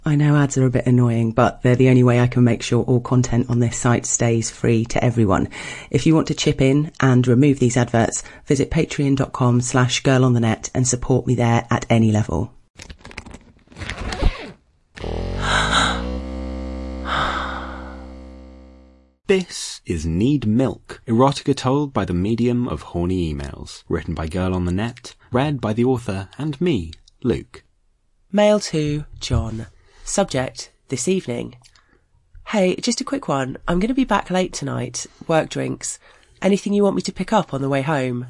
I know ads are a bit annoying, but they're the only way I can make sure all content on this site stays free to everyone. If you want to chip in and remove these adverts, visit patreon.com/girlonthenet and support me there at any level. This is Need Milk, erotica told by the medium of horny emails, written by Girl on the Net, read by the author and me, Luke. Mail to John. Subject, this evening. Hey, just a quick one. I'm going to be back late tonight. Work drinks. Anything you want me to pick up on the way home?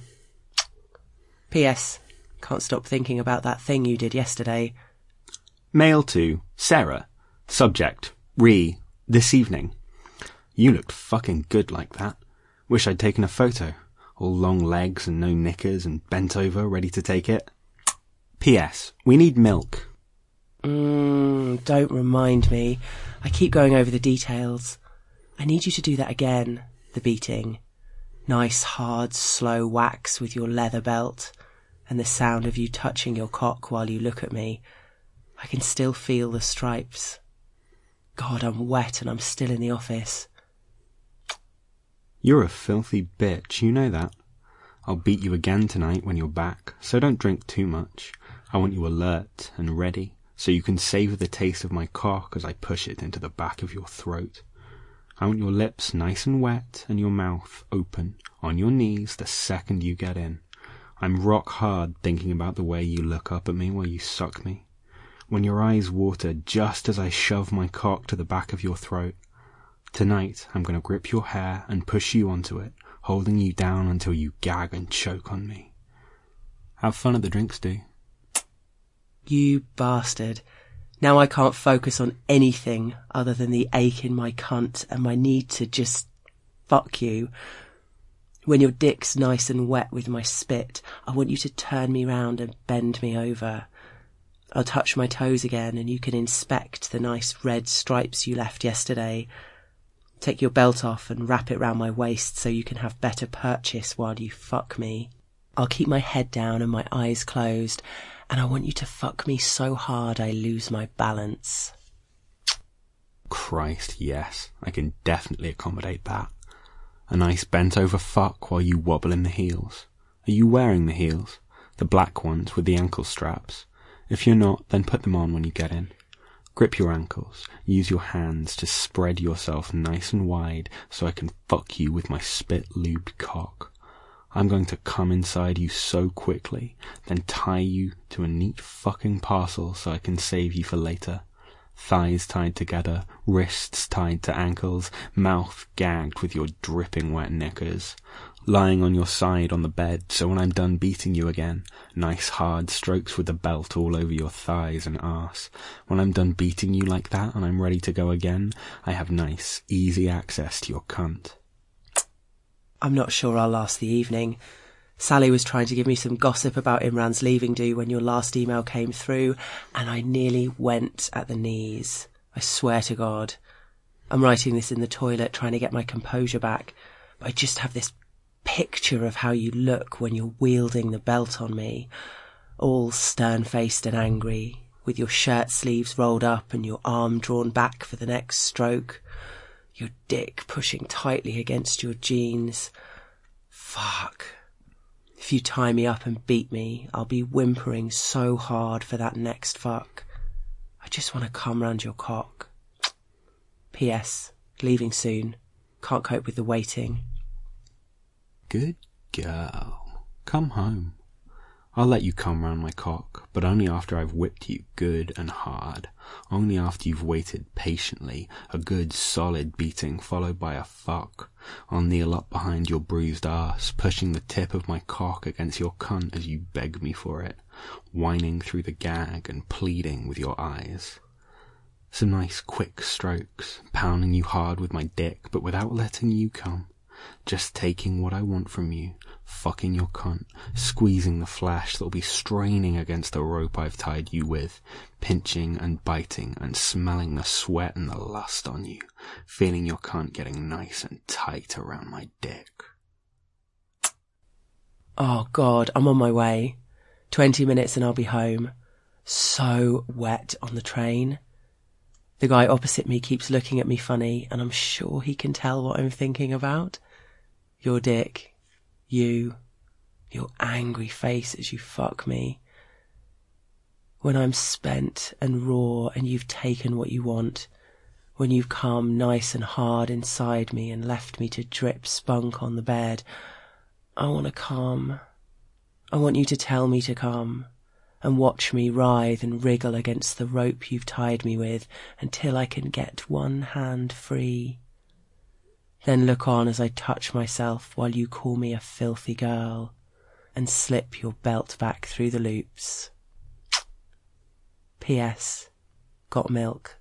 P.S. Can't stop thinking about that thing you did yesterday. Mail to Sarah. Subject, this evening. You looked fucking good like that. Wish I'd taken a photo. All long legs and no knickers and bent over, ready to take it. P.S. We need milk. Don't remind me. I keep going over the details. I need you to do that again. The beating. Nice, hard, slow whacks with your leather belt. And the sound of you touching your cock while you look at me. I can still feel the stripes. God, I'm wet and I'm still in the office. You're a filthy bitch, you know that. I'll beat you again tonight when you're back, so don't drink too much. I want you alert and ready, so you can savour the taste of my cock as I push it into the back of your throat. I want your lips nice and wet and your mouth open, on your knees the second you get in. I'm rock hard thinking about the way you look up at me while you suck me. When your eyes water just as I shove my cock to the back of your throat. Tonight I'm going to grip your hair and push you onto it, holding you down until you gag and choke on me. Have fun at the drinks, do. You bastard. Now I can't focus on anything other than the ache in my cunt and my need to just fuck you. When your dick's nice and wet with my spit, I want you to turn me round and bend me over. I'll touch my toes again and you can inspect the nice red stripes you left yesterday. Take your belt off and wrap it round my waist so you can have better purchase while you fuck me. I'll keep my head down and my eyes closed, and I want you to fuck me so hard I lose my balance. Christ, yes, I can definitely accommodate that. A nice bent over fuck while you wobble in the heels. Are you wearing the heels? The black ones with the ankle straps? If you're not, then put them on when you get in. Grip your ankles, use your hands to spread yourself nice and wide so I can fuck you with my spit-lubed cock. I'm going to come inside you so quickly, then tie you to a neat fucking parcel so I can save you for later. Thighs tied together, wrists tied to ankles, mouth gagged with your dripping wet knickers. Lying on your side on the bed, so when I'm done beating you again, nice hard strokes with the belt all over your thighs and arse. When I'm done beating you like that and I'm ready to go again, I have nice, easy access to your cunt. I'm not sure I'll last the evening. Sally was trying to give me some gossip about Imran's leaving do when your last email came through, and I nearly went at the knees. I swear to God. I'm writing this in the toilet, trying to get my composure back, but I just have this picture of how you look when you're wielding the belt on me, all stern-faced and angry, with your shirt sleeves rolled up and your arm drawn back for the next stroke, your dick pushing tightly against your jeans. Fuck. If you tie me up and beat me, I'll be whimpering so hard for that next fuck. I just want to come round your cock. P.S. Leaving soon. Can't cope with the waiting. Good girl. Come home. I'll let you come round my cock, but only after I've whipped you good and hard. Only after you've waited patiently, a good solid beating followed by a fuck. I'll kneel up behind your bruised arse, pushing the tip of my cock against your cunt as you beg me for it, whining through the gag and pleading with your eyes. Some nice quick strokes, pounding you hard with my dick, but without letting you come. Just taking what I want from you, fucking your cunt, squeezing the flesh that'll be straining against the rope I've tied you with, pinching and biting and smelling the sweat and the lust on you, feeling your cunt getting nice and tight around my dick. Oh God, I'm on my way. 20 minutes and I'll be home. So wet on the train. The guy opposite me keeps looking at me funny, and I'm sure he can tell what I'm thinking about. Your dick. You. Your angry face as you fuck me. When I'm spent and raw and you've taken what you want. When you've come nice and hard inside me and left me to drip spunk on the bed. I want to come. I want you to tell me to come. And watch me writhe and wriggle against the rope you've tied me with until I can get one hand free. Then look on as I touch myself while you call me a filthy girl and slip your belt back through the loops. P.S. Got milk.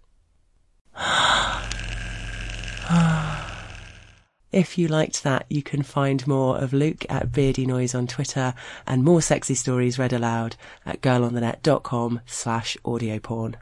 If you liked that, you can find more of Luke at Beardy Noise on Twitter and more sexy stories read aloud at girlonthenet.com/audioporn.